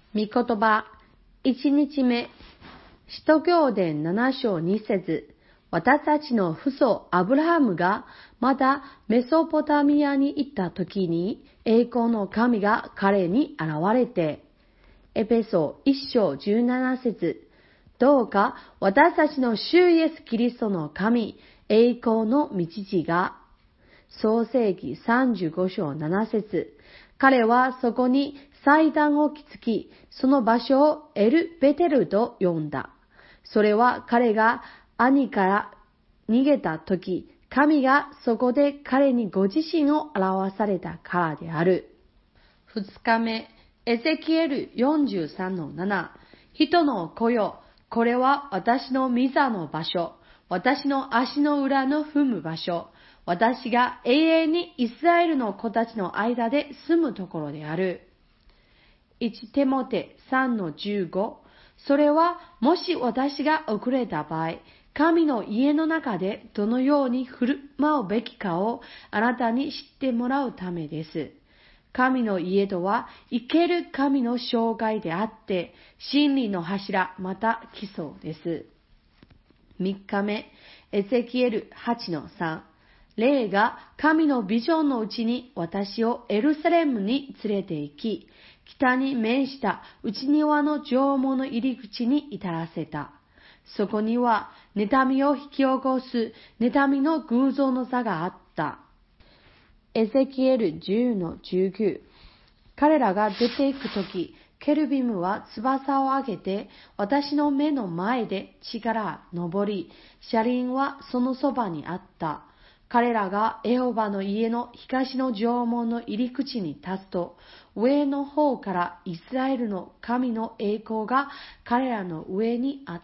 御言葉、1日目、使徒行伝7章2節。私たちの父祖アブラハムがまだメソポタミアに行った時に、栄光の神が彼に現れて、エペソ1章17節。どうか私たちの主イエス・キリストの神、栄光の御父が、創世記35章7節。彼はそこに祭壇を築き、その場所をエル・ベテルと呼んだ。それは彼が兄から逃げたとき、神がそこで彼にご自身を表されたからである。二日目、エゼキエル 43-7。人の子よ、これは私の御座の場所、私の足の裏の踏む場所、私が永遠にイスラエルの子たちの間で住むところである。1テモテ 3-15。それはもし私が遅れた場合、神の家の中でどのように振る舞うべきかをあなたに知ってもらうためです。神の家とは生ける神の生涯であって、真理の柱また基礎です。3日目、エゼキエル 8-3。霊が神のビジョンのうちに私をエルサレムに連れて行き、北に面した内庭の城門の入り口に至らせた。そこには妬みを引き起こす妬みの偶像の座があった。エゼキエル 10-19。彼らが出て行くとき、ケルビムは翼を上げて私の目の前で地から昇り、車輪はそのそばにあった。彼らがエホバの家の東の城門の入り口に立つと、上の方からイスラエルの神の栄光が彼らの上にあった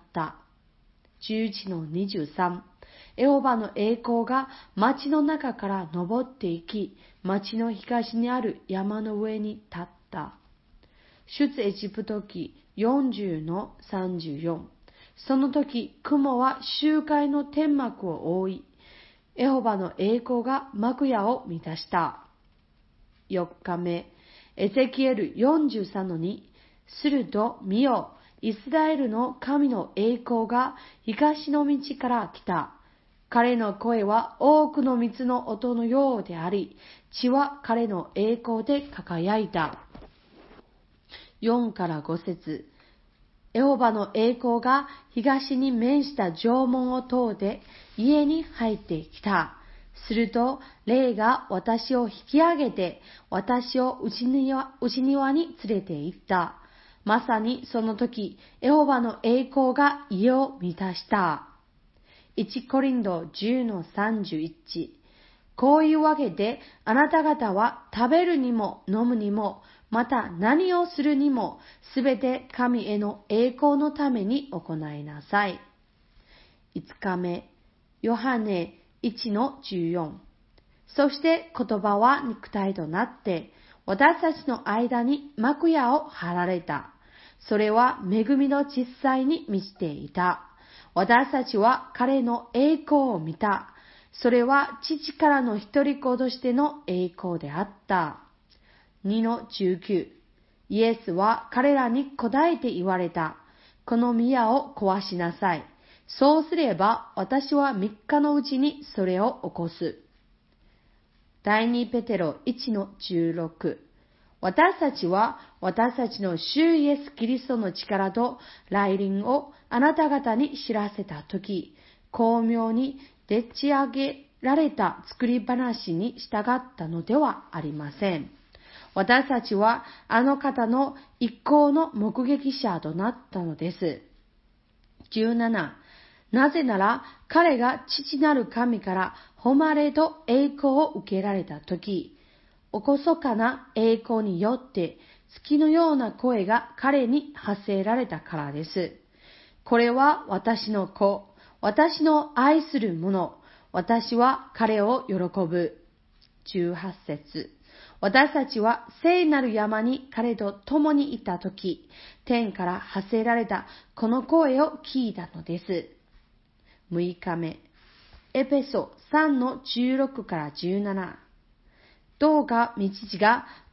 。11-23。エホバの栄光が町の中から昇っていき、町の東にある山の上に立った。出エジプト記 40-34。その時、雲は集会の天幕を覆い、エホバの栄光が幕屋を満たした。4日目、エゼキエル 43-2。すると見よ、イスラエルの神の栄光が東の道から来た。彼の声は多くの水の音のようであり、地は彼の栄光で輝いた。4から5節。エホバの栄光が東に面した城門を通って家に入ってきた。すると、霊が私を引き上げて、私を内庭に連れて行った。まさにその時、エホバの栄光が家を満たした。1コリント 10-31。こういうわけで、あなた方は食べるにも飲むにも、また何をするにも、すべて神への栄光のために行いなさい。5日目、ヨハネ 1-14。そして言葉は肉体となって、私たちの間に幕屋を張られた。それは恵みの実際に満ちていた。私たちは彼の栄光を見た。それは父からの一人子としての栄光であった。2-19。イエスは彼らに答えて言われた。この宮を壊しなさい。そうすれば私は3日のうちにそれを起こす。第2ペテロ 1-16。私たちは私たちの主イエス・キリストの力と来臨をあなた方に知らせたとき、巧妙にでっち上げられた作り話に従ったのではありません。私たちはあの方の一行の目撃者となったのです。17。なぜなら彼が父なる神から誉れと栄光を受けられたとき、おこそかな栄光によって月のような声が彼に発せられたからです。これは私の子、私の愛する者、私は彼を喜ぶ。18節。私たちは聖なる山に彼と共にいたとき、天から発せられたこの声を聞いたのです。6日目、エペソ 3-16-17。どうか御父が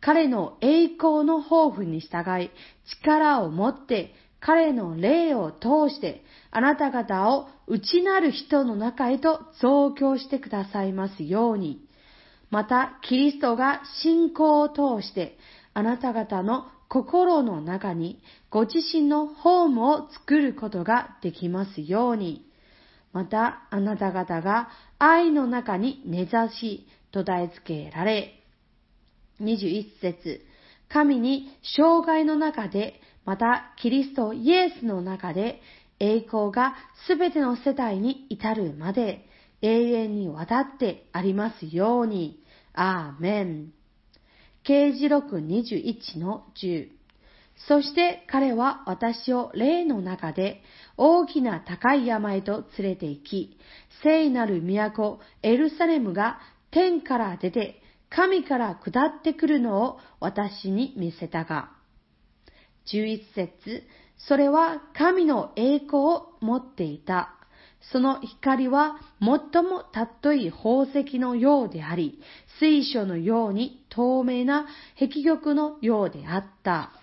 彼の栄光の抱負に従い、力を持って彼の霊を通してあなた方を内なる人の中へと増強してくださいますように。また、キリストが信仰を通してあなた方の心の中にご自身のホームを作ることができますように。また、あなた方が愛の中に根ざし、土台付けられ。21節、神に生涯の中で、またキリストイエスの中で、栄光がすべての世代に至るまで、永遠にわたってありますように。アーメン。啓示録 21-10。そして彼は私を霊の中で大きな高い山へと連れて行き、聖なる都エルサレムが天から出て神から下ってくるのを私に見せたが。11節、それは神の栄光を持っていた。その光は最も尊い宝石のようであり、水晶のように透明な碧玉のようであった。